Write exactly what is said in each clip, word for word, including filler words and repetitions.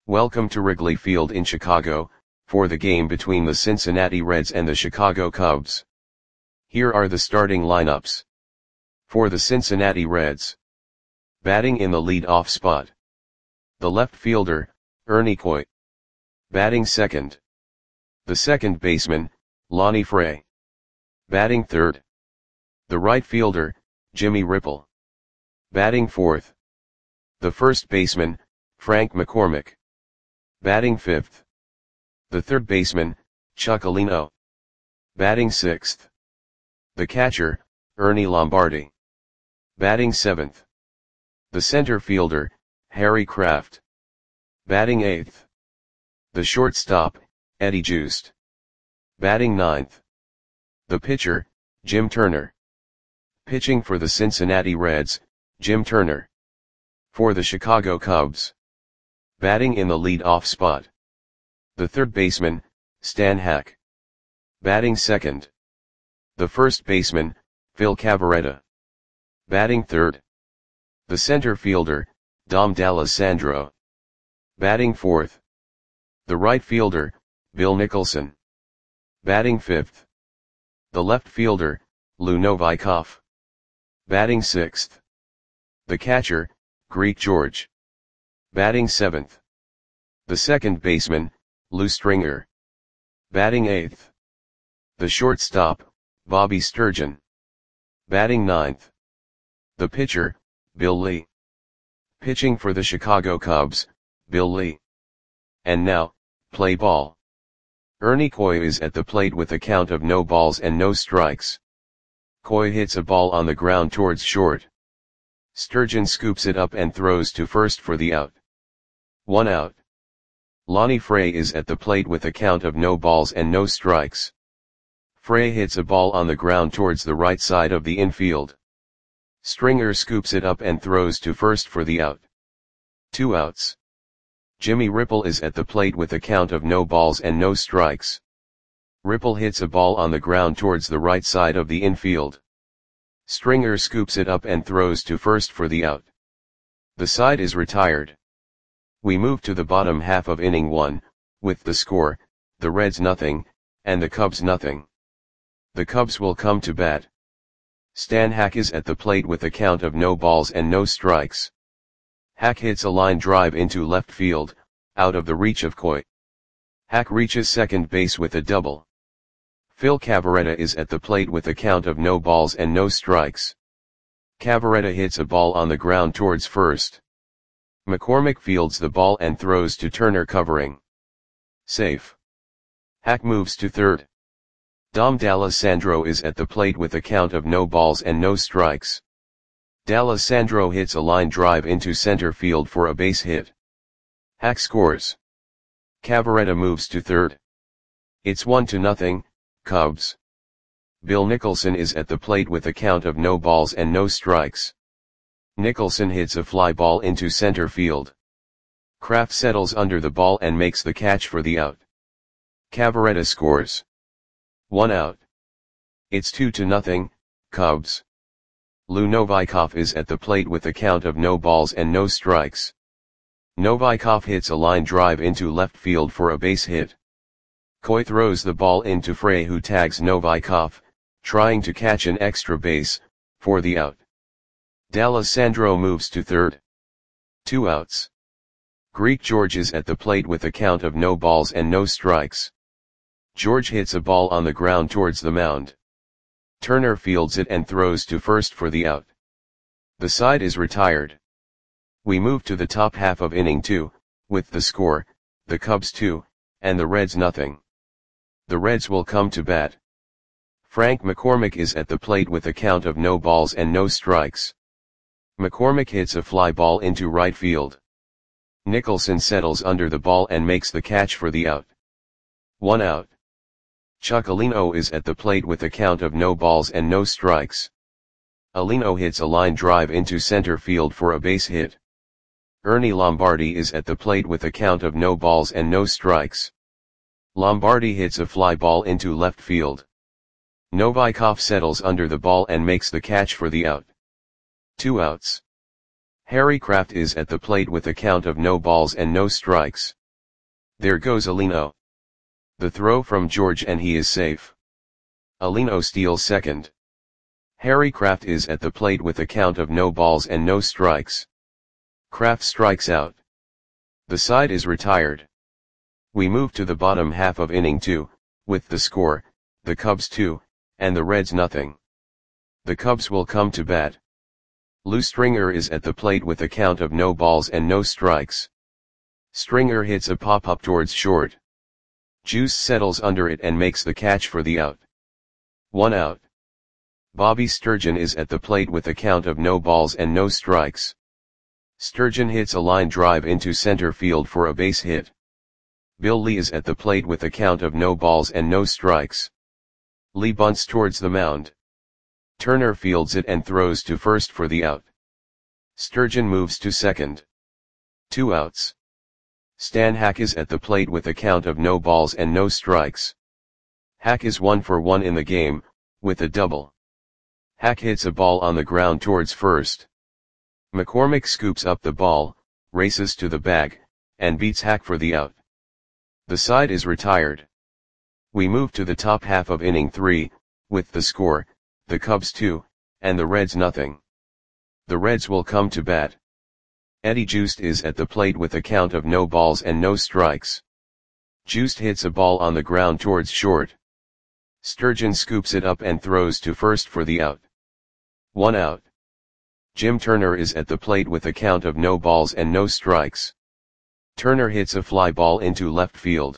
Welcome to Wrigley Field in Chicago, for the game between the Cincinnati Reds and the Chicago Cubs. Here are the starting lineups. For the Cincinnati Reds. Batting in the lead-off spot. The left fielder, Ernie Coy. Batting second. The second baseman, Lonnie Fray. Batting third. The right fielder, Jimmy Ripple. Batting fourth. The first baseman, Frank McCormick. Batting fifth. The third baseman, Chuck Alino. Batting sixth. The catcher, Ernie Lombardi. Batting seventh. The center fielder, Harry Kraft. Batting eighth. The shortstop, Eddie Joost. Batting ninth. The pitcher, Jim Turner. Pitching for the Cincinnati Reds, Jim Turner. For the Chicago Cubs. Batting in the lead-off spot. The third baseman, Stan Hack. Batting second. The first baseman, Phil Cavarretta. Batting third. The center fielder, Dom D'Alessandro. Batting fourth. The right fielder, Bill Nicholson. Batting fifth. The left fielder, Lou Novikov. Batting sixth. The catcher, Greek George. Batting seventh. The second baseman, Lou Stringer. Batting eighth. The shortstop, Bobby Sturgeon. Batting ninth. The pitcher, Bill Lee. Pitching for the Chicago Cubs, Bill Lee. And now, play ball. Ernie Coy is at the plate with a count of no balls and no strikes. Coy hits a ball on the ground towards short. Sturgeon scoops it up and throws to first for the out. One out. Lonnie Fray is at the plate with a count of no balls and no strikes. Fray hits a ball on the ground towards the right side of the infield. Stringer scoops it up and throws to first for the out. Two outs. Jimmy Ripple is at the plate with a count of no balls and no strikes. Ripple hits a ball on the ground towards the right side of the infield. Stringer scoops it up and throws to first for the out. The side is retired. We move to the bottom half of inning one, with the score, the Reds nothing, and the Cubs nothing. The Cubs will come to bat. Stan Hack is at the plate with a count of no balls and no strikes. Hack hits a line drive into left field, out of the reach of Coy. Hack reaches second base with a double. Phil Cavarretta is at the plate with a count of no balls and no strikes. Cavarretta hits a ball on the ground towards first. McCormick fields the ball and throws to Turner covering. Safe. Hack moves to third. Dom D'Alessandro is at the plate with a count of no balls and no strikes. D'Alessandro hits a line drive into center field for a base hit. Hack scores. Cavarretta moves to third. It's one to nothing, Cubs. Bill Nicholson is at the plate with a count of no balls and no strikes. Nicholson hits a fly ball into center field. Kraft settles under the ball and makes the catch for the out. Cavarretta scores. One out. It's two to nothing, Cubs. Lou Novikov is at the plate with a count of no balls and no strikes. Novikov hits a line drive into left field for a base hit. Coy throws the ball into Fray, who tags Novikov, trying to catch an extra base, for the out. D'Alessandro moves to third. Two outs. Greek George is at the plate with a count of no balls and no strikes. George hits a ball on the ground towards the mound. Turner fields it and throws to first for the out. The side is retired. We move to the top half of inning two, with the score, the Cubs two, and the Reds nothing. The Reds will come to bat. Frank McCormick is at the plate with a count of no balls and no strikes. McCormick hits a fly ball into right field. Nicholson settles under the ball and makes the catch for the out. One out. Chuck Alino is at the plate with a count of no balls and no strikes. Alino hits a line drive into center field for a base hit. Ernie Lombardi is at the plate with a count of no balls and no strikes. Lombardi hits a fly ball into left field. Novikov settles under the ball and makes the catch for the out. Two outs. Harry Kraft is at the plate with a count of no balls and no strikes. There goes Alino. The throw from George and he is safe. Alino steals second. Harry Kraft is at the plate with a count of no balls and no strikes. Kraft strikes out. The side is retired. We move to the bottom half of inning two, with the score, the Cubs two, and the Reds nothing. The Cubs will come to bat. Lou Stringer is at the plate with a count of no balls and no strikes. Stringer hits a pop-up towards short. Juice settles under it and makes the catch for the out. One out. Bobby Sturgeon is at the plate with a count of no balls and no strikes. Sturgeon hits a line drive into center field for a base hit. Bill Lee is at the plate with a count of no balls and no strikes. Lee bunts towards the mound. Turner fields it and throws to first for the out. Sturgeon moves to second. Two outs. Stan Hack is at the plate with a count of no balls and no strikes. Hack is one for one in the game, with a double. Hack hits a ball on the ground towards first. McCormick scoops up the ball, races to the bag, and beats Hack for the out. The side is retired. We move to the top half of inning three, with the score, the Cubs two, and the Reds nothing. The Reds will come to bat. Eddie Juiced is at the plate with a count of no balls and no strikes. Juiced hits a ball on the ground towards short. Sturgeon scoops it up and throws to first for the out. One out. Jim Turner is at the plate with a count of no balls and no strikes. Turner hits a fly ball into left field.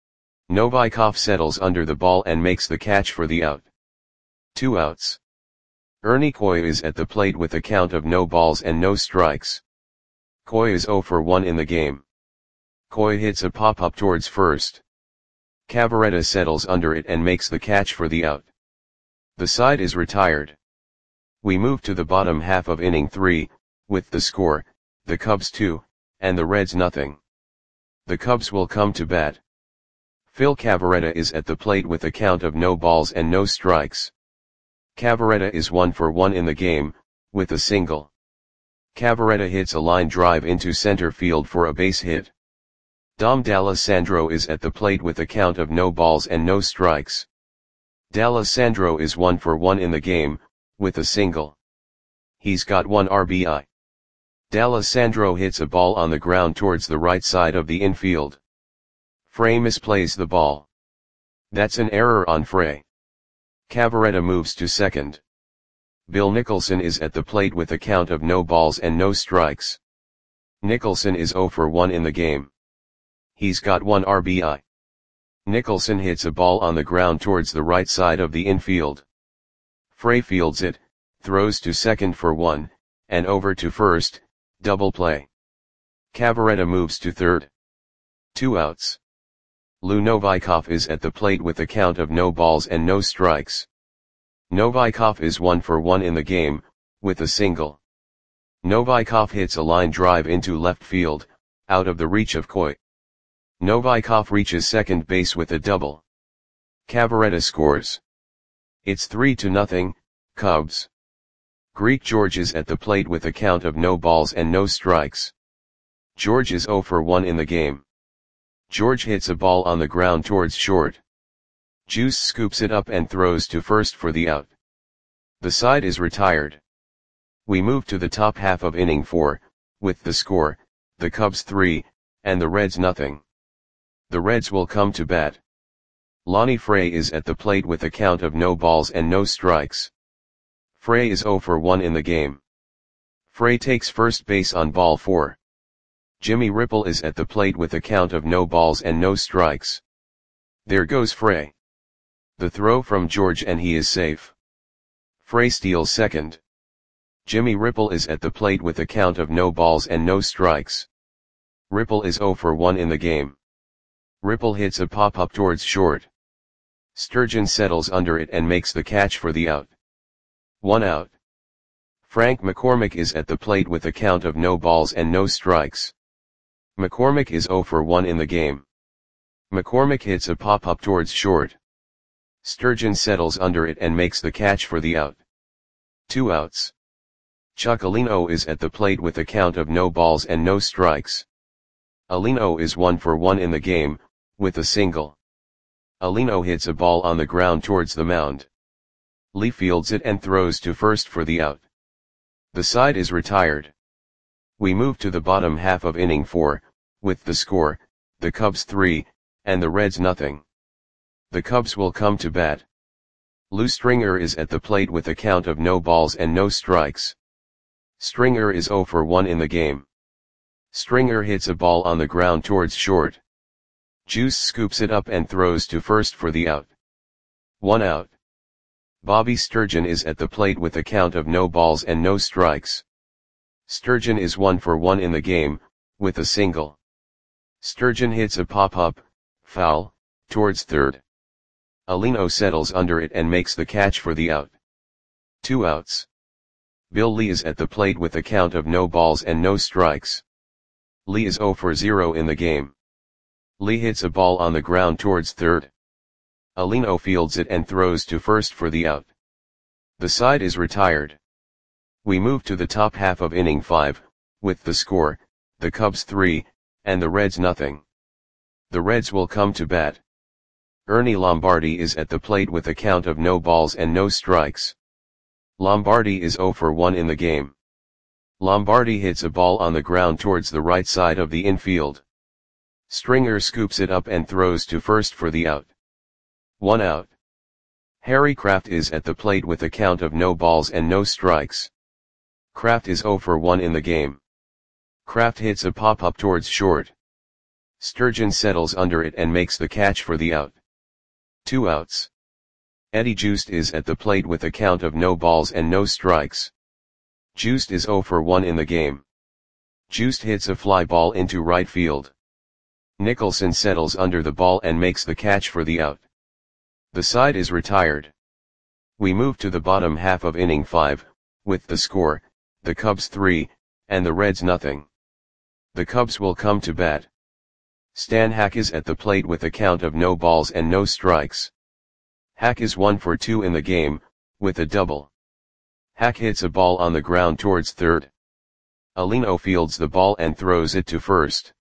Novikov settles under the ball and makes the catch for the out. Two outs. Ernie Coy is at the plate with a count of no balls and no strikes. Coy is zero for one in the game. Coy hits a pop-up towards first. Cavaretta settles under it and makes the catch for the out. The side is retired. We move to the bottom half of inning three, with the score, the Cubs two, and the Reds nothing. The Cubs will come to bat. Phil Cavaretta is at the plate with a count of no balls and no strikes. Cavaretta is one for one in the game, with a single. Cavaretta hits a line drive into center field for a base hit. Dom D'Alessandro is at the plate with a count of no balls and no strikes. D'Alessandro is one for one in the game, with a single. He's got one R B I. D'Alessandro hits a ball on the ground towards the right side of the infield. Frey misplays the ball. That's an error on Frey. Cavaretta moves to second. Bill Nicholson is at the plate with a count of no balls and no strikes. Nicholson is zero for one in the game. He's got one R B I. Nicholson hits a ball on the ground towards the right side of the infield. Frey fields it, throws to second for one, and over to first, double play. Cavaretta moves to third. Two outs. Lou Novikov is at the plate with a count of no balls and no strikes. Novikov is one for one in the game, with a single. Novikov hits a line drive into left field, out of the reach of Coy. Novikov reaches second base with a double. Cavaretta scores. It's three to nothing, Cubs. Greek George is at the plate with a count of no balls and no strikes. George is zero for one in the game. George hits a ball on the ground towards short. Juice scoops it up and throws to first for the out. The side is retired. We move to the top half of inning four, with the score, the Cubs three, and the Reds nothing. The Reds will come to bat. Lonnie Frey is at the plate with a count of no balls and no strikes. Frey is zero for one in the game. Frey takes first base on ball four. Jimmy Ripple is at the plate with a count of no balls and no strikes. There goes Frey. The throw from George and he is safe. Frey steals second. Jimmy Ripple is at the plate with a count of no balls and no strikes. Ripple is zero for one in the game. Ripple hits a pop-up towards short. Sturgeon settles under it and makes the catch for the out. One out. Frank McCormick is at the plate with a count of no balls and no strikes. McCormick is zero for one in the game. McCormick hits a pop-up towards short. Sturgeon settles under it and makes the catch for the out. Two outs. Chuck is at the plate with a count of no balls and no strikes. Alino is one for one in the game, with a single. Alino hits a ball on the ground towards the mound. Lee fields it and throws to first for the out. The side is retired. We move to the bottom half of inning four, with the score, the Cubs three, and the Reds nothing. The Cubs will come to bat. Lou Stringer is at the plate with a count of no balls and no strikes. Stringer is zero for one in the game. Stringer hits a ball on the ground towards short. Juice scoops it up and throws to first for the out. One out. Bobby Sturgeon is at the plate with a count of no balls and no strikes. Sturgeon is one for one in the game, with a single. Sturgeon hits a pop-up, foul, towards third. Alino settles under it and makes the catch for the out. Two outs. Bill Lee is at the plate with a count of no balls and no strikes. Lee is zero for zero in the game. Lee hits a ball on the ground towards third. Alino fields it and throws to first for the out. The side is retired. We move to the top half of inning five, with the score, the Cubs three, and the Reds nothing. The Reds will come to bat. Ernie Lombardi is at the plate with a count of no balls and no strikes. Lombardi is zero for one in the game. Lombardi hits a ball on the ground towards the right side of the infield. Stringer scoops it up and throws to first for the out. One out. Harry Kraft is at the plate with a count of no balls and no strikes. Kraft is zero for one in the game. Kraft hits a pop-up towards short. Sturgeon settles under it and makes the catch for the out. Two outs. Eddie Joost is at the plate with a count of no balls and no strikes. Joost is zero for one in the game. Joost hits a fly ball into right field. Nicholson settles under the ball and makes the catch for the out. The side is retired. We move to the bottom half of inning five, with the score, the Cubs three, and the Reds nothing. The Cubs will come to bat. Stan Hack is at the plate with a count of no balls and no strikes. Hack is one for two in the game, with a double. Hack hits a ball on the ground towards third. Alino fields the ball and throws it to first.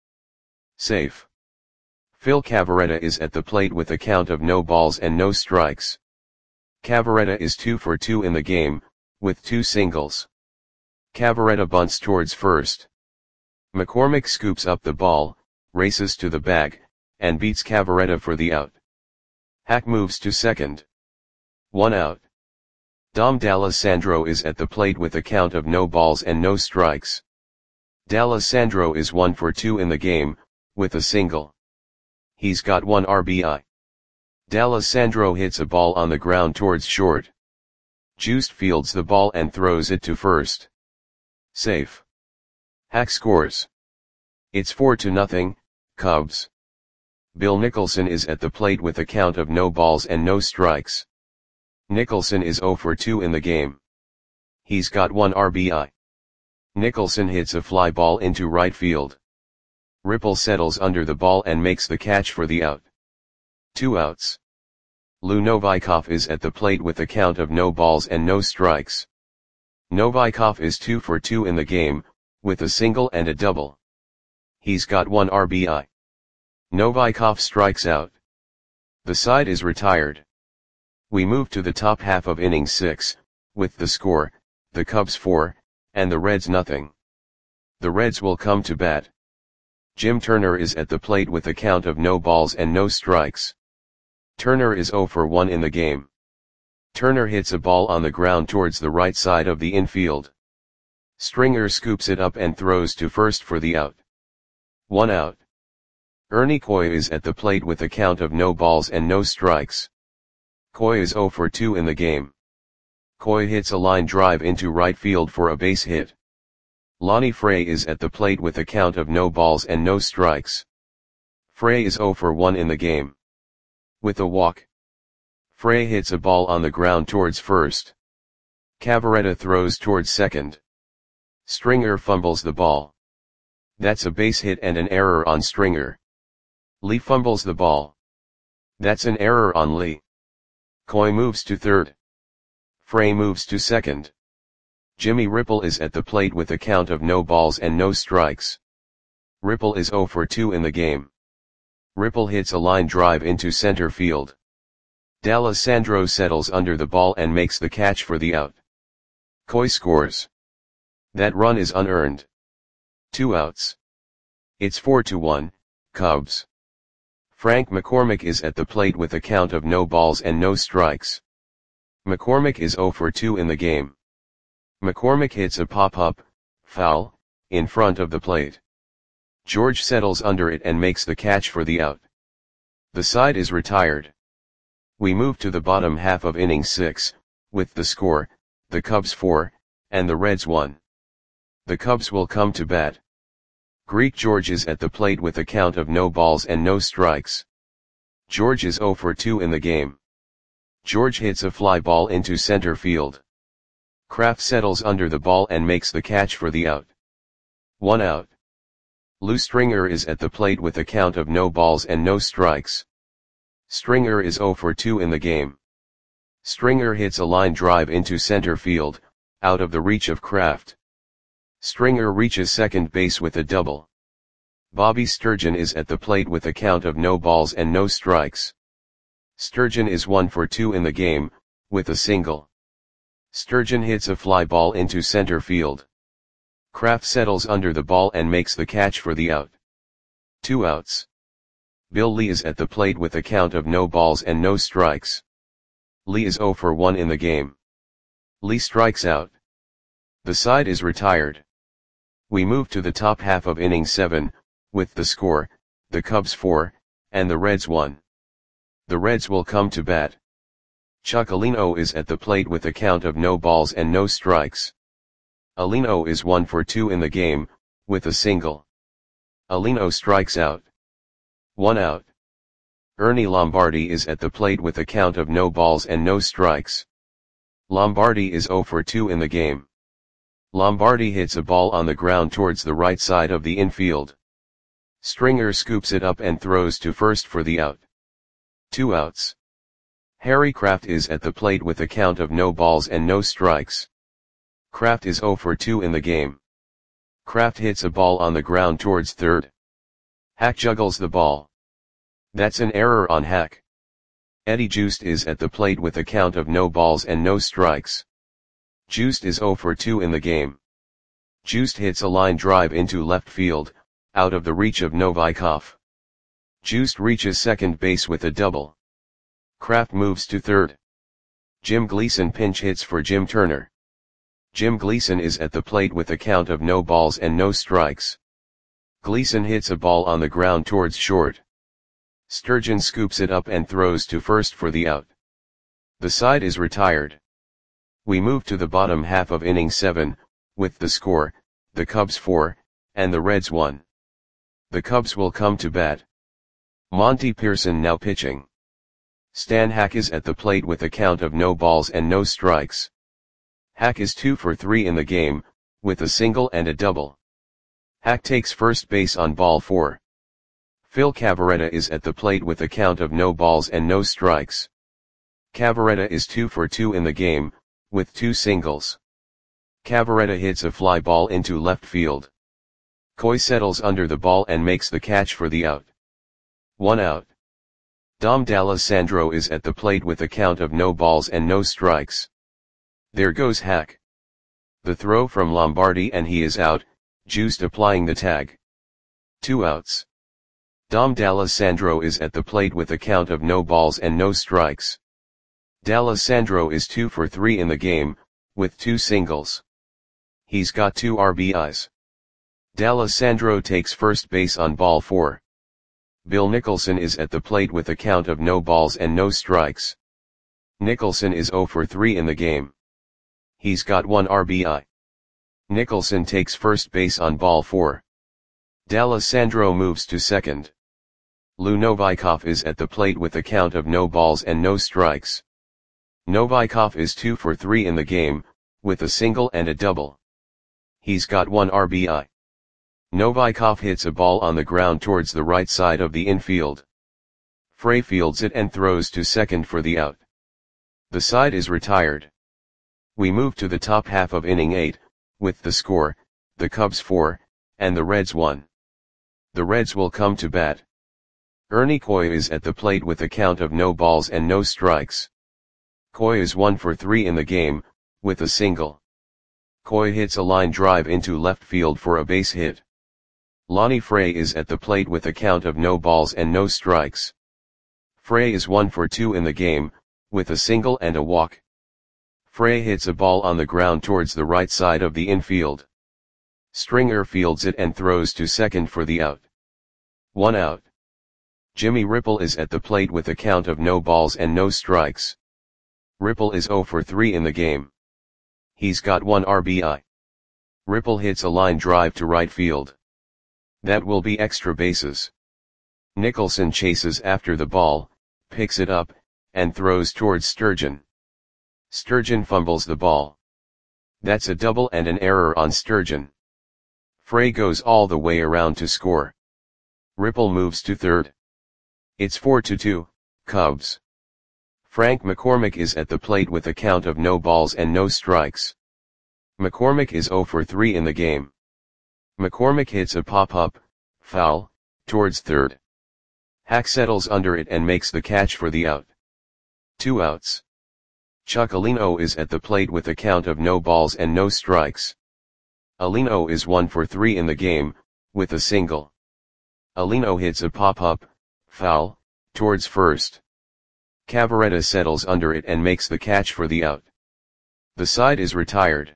Safe. Phil Cavarretta is at the plate with a count of no balls and no strikes. Cavarretta is two for two in the game, with two singles. Cavarretta bunts towards first. McCormick scoops up the ball, races to the bag, and beats Cavarretta for the out. Hack moves to second. One out. Dom D'Alessandro is at the plate with a count of no balls and no strikes. D'Alessandro is one for two in the game, with a single. He's got one R B I. D'Alessandro hits a ball on the ground towards short. Joost fields the ball and throws it to first. Safe. Hack scores. It's four to nothing, Cubs. Bill Nicholson is at the plate with a count of no balls and no strikes. Nicholson is zero for two in the game. He's got one R B I. Nicholson hits a fly ball into right field. Ripple settles under the ball and makes the catch for the out. Two outs. Lou Novikov is at the plate with a count of no balls and no strikes. Novikov is two for two in the game, with a single and a double. He's got one R B I. Novikov strikes out. The side is retired. We move to the top half of inning six, with the score, the Cubs four, and the Reds nothing. The Reds will come to bat. Jim Turner is at the plate with a count of no balls and no strikes. Turner is zero for one in the game. Turner hits a ball on the ground towards the right side of the infield. Stringer scoops it up and throws to first for the out. One out. Ernie Coy is at the plate with a count of no balls and no strikes. Coy is zero for two in the game. Coy hits a line drive into right field for a base hit. Lonnie Frey is at the plate with a count of no balls and no strikes. Frey is zero for one in the game. With a walk. Frey hits a ball on the ground towards first. Cavarretta throws towards second. Stringer fumbles the ball. That's a base hit and an error on Stringer. Lee fumbles the ball. That's an error on Lee. Coy moves to third. Frey moves to second. Jimmy Ripple is at the plate with a count of no balls and no strikes. Ripple is zero for two in the game. Ripple hits a line drive into center field. D'Alessandro settles under the ball and makes the catch for the out. Coy scores. That run is unearned. Two outs. It's four to one, Cubs. Frank McCormick is at the plate with a count of no balls and no strikes. McCormick is zero for two in the game. McCormick hits a pop-up, foul, in front of the plate. George settles under it and makes the catch for the out. The side is retired. We move to the bottom half of inning six, with the score, the Cubs four, and the Reds one. The Cubs will come to bat. Greek George is at the plate with a count of no balls and no strikes. George is zero for two in the game. George hits a fly ball into center field. Kraft settles under the ball and makes the catch for the out. One out. Lou Stringer is at the plate with a count of no balls and no strikes. Stringer is zero for two in the game. Stringer hits a line drive into center field, out of the reach of Kraft. Stringer reaches second base with a double. Bobby Sturgeon is at the plate with a count of no balls and no strikes. Sturgeon is one for two in the game, with a single. Sturgeon hits a fly ball into center field. Kraft settles under the ball and makes the catch for the out. Two outs. Bill Lee is at the plate with a count of no balls and no strikes. Lee is zero for one in the game. Lee strikes out. The side is retired. We move to the top half of inning seven, with the score, the Cubs four, and the Reds one. The Reds will come to bat. Chuck Alino is at the plate with a count of no balls and no strikes. Alino is one for two in the game, with a single. Alino strikes out. One out. Ernie Lombardi is at the plate with a count of no balls and no strikes. Lombardi is zero for two in the game. Lombardi hits a ball on the ground towards the right side of the infield. Stringer scoops it up and throws to first for the out. Two outs. Harry Kraft is at the plate with a count of no balls and no strikes. Kraft is zero for two in the game. Kraft hits a ball on the ground towards third. Hack juggles the ball. That's an error on Hack. Eddie Joost is at the plate with a count of no balls and no strikes. Joost is zero for two in the game. Joost hits a line drive into left field, out of the reach of Novikov. Joost reaches second base with a double. Kraft moves to third. Jim Gleason pinch hits for Jim Turner. Jim Gleason is at the plate with a count of no balls and no strikes. Gleason hits a ball on the ground towards short. Sturgeon scoops it up and throws to first for the out. The side is retired. We move to the bottom half of inning seven, with the score, the Cubs four, and the Reds one. The Cubs will come to bat. Monty Pearson now pitching. Stan Hack is at the plate with a count of no balls and no strikes. Hack is two for three in the game, with a single and a double. Hack takes first base on ball four. Phil Cavarretta is at the plate with a count of no balls and no strikes. Cavarretta is two for two in the game, with two singles. Cavarretta hits a fly ball into left field. Coy settles under the ball and makes the catch for the out. One out. Dom D'Alessandro is at the plate with a count of no balls and no strikes. There goes Hack. The throw from Lombardi and he is out, Joost applying the tag. Two outs. Dom D'Alessandro is at the plate with a count of no balls and no strikes. D'Alessandro is two for three in the game, with two singles. He's got two R B Is. D'Alessandro takes first base on ball four. Bill Nicholson is at the plate with a count of no balls and no strikes. Nicholson is zero for three in the game. He's got one R B I. Nicholson takes first base on ball four. D'Alessandro moves to second. Lou Novikov is at the plate with a count of no balls and no strikes. Novikov is two for three in the game, with a single and a double. He's got one R B I. Novikov hits a ball on the ground towards the right side of the infield. Frey fields it and throws to second for the out. The side is retired. We move to the top half of inning eight, with the score, the Cubs four, and the Reds one. The Reds will come to bat. Ernie Coy is at the plate with a count of no balls and no strikes. Coy is one for three in the game, with a single. Coy hits a line drive into left field for a base hit. Lonnie Frey is at the plate with a count of no balls and no strikes. Frey is one for two in the game, with a single and a walk. Frey hits a ball on the ground towards the right side of the infield. Stringer fields it and throws to second for the out. One out. Jimmy Ripple is at the plate with a count of no balls and no strikes. Ripple is oh for three in the game. He's got one R B I. Ripple hits a line drive to right field. That will be extra bases. Nicholson chases after the ball, picks it up, and throws towards Sturgeon. Sturgeon fumbles the ball. That's a double and an error on Sturgeon. Frey goes all the way around to score. Ripple moves to third. It's four to two, Cubs. Frank McCormick is at the plate with a count of no balls and no strikes. McCormick is oh for three in the game. McCormick hits a pop-up, foul, towards third. Hack settles under it and makes the catch for the out. Two outs. Chuck Alino is at the plate with a count of no balls and no strikes. Alino is one for three in the game, with a single. Alino hits a pop-up, foul, towards first. Cavaretta settles under it and makes the catch for the out. The side is retired.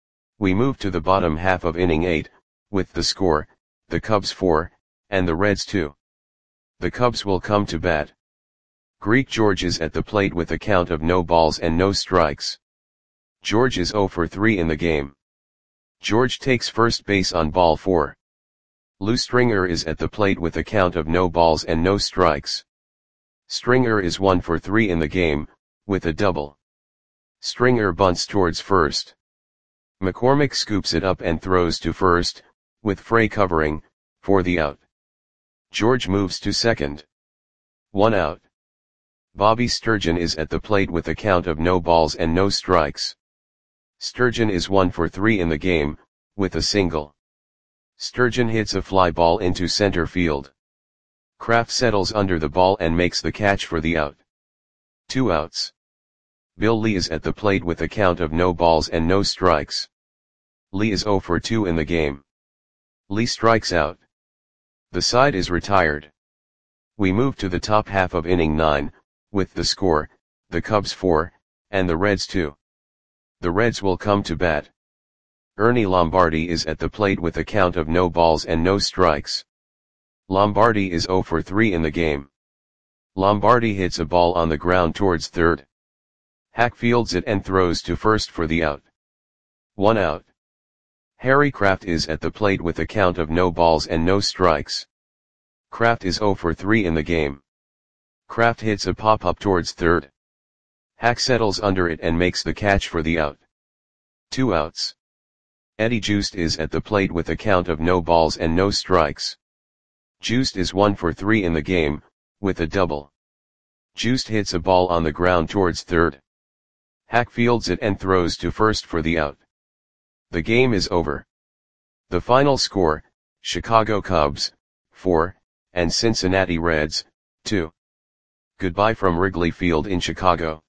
We move to the bottom half of inning eight, with the score, the Cubs four, and the Reds two. The Cubs will come to bat. Greek George is at the plate with a count of no balls and no strikes. George is oh for three in the game. George takes first base on ball four. Lou Stringer is at the plate with a count of no balls and no strikes. Stringer is one for three in the game, with a double. Stringer bunts towards first. McCormick scoops it up and throws to first, with Frey covering, for the out. George moves to second. One out. Bobby Sturgeon is at the plate with a count of no balls and no strikes. Sturgeon is one for three in the game, with a single. Sturgeon hits a fly ball into center field. Kraft settles under the ball and makes the catch for the out. Two outs. Bill Lee is at the plate with a count of no balls and no strikes. Lee is oh for two in the game. Lee strikes out. The side is retired. We move to the top half of inning nine, with the score, the Cubs four, and the Reds two. The Reds will come to bat. Ernie Lombardi is at the plate with a count of no balls and no strikes. Lombardi is oh for three in the game. Lombardi hits a ball on the ground towards third. Hack fields it and throws to first for the out. One out. Harry Kraft is at the plate with a count of no balls and no strikes. Kraft is oh for three in the game. Kraft hits a pop-up towards third. Hack settles under it and makes the catch for the out. Two outs. Eddie Joost is at the plate with a count of no balls and no strikes. Joost is one for three in the game, with a double. Joost hits a ball on the ground towards third. Hack fields it and throws to first for the out. The game is over. The final score, Chicago Cubs, four, and Cincinnati Reds, two. Goodbye from Wrigley Field in Chicago.